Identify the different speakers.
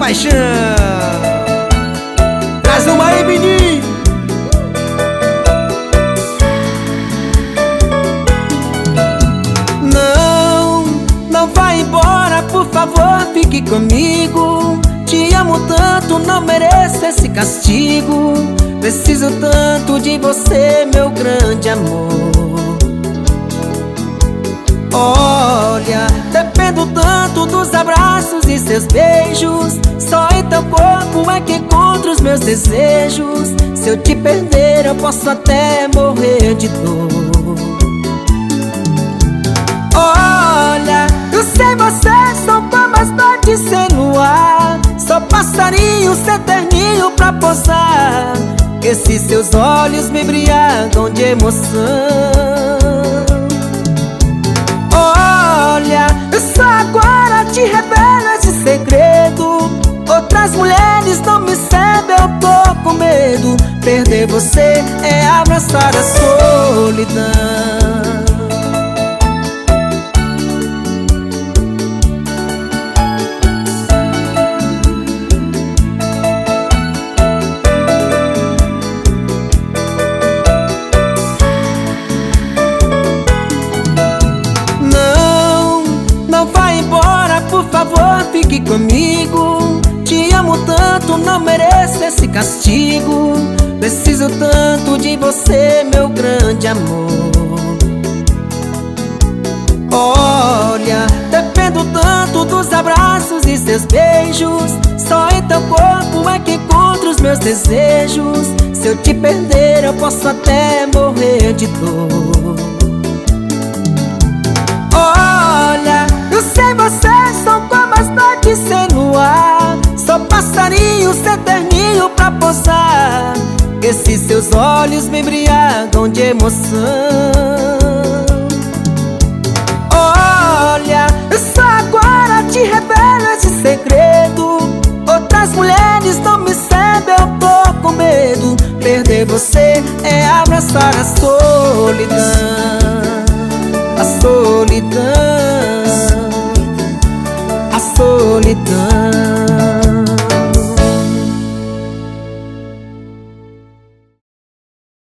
Speaker 1: paixão. Traz uma aí, menino. Não vai embora, por favor, fique comigo. Te amo tanto, não mereço esse castigo. Preciso tanto de você, meu grande amor. Olha, dependo tanto dos abraços e seus beijos. Só em teu corpo é que encontro os meus desejos. Se eu te perder, eu posso até morrer de dor. Olha, eu sei vocês são como as noites sem luar. Só passarinho sem terninho pra posar. Esses seus olhos me embriagam de emoção. Olha, eu só agora te revelo esse segredo. Outras mulheres não me servem, eu tô com medo. Perder você é abraçar a solidão. Por favor, fique comigo. Te amo tanto, não mereço esse castigo. Preciso tanto de você, meu grande amor. Olha, dependo tanto dos abraços e seus beijos. Só em teu corpo é que encontro os meus desejos. Se eu te perder, eu posso até morrer de dor. Olha, eu sei vocês são como as noites sem luar. Só passarinho sem terninho pra posar. Esses seus olhos me embriagam de emoção. Olha, eu só agora te revelo esse segredo. Outras mulheres não me servem, eu tô com medo. Perder você é abraçar a solidão. A solidão, a solidão.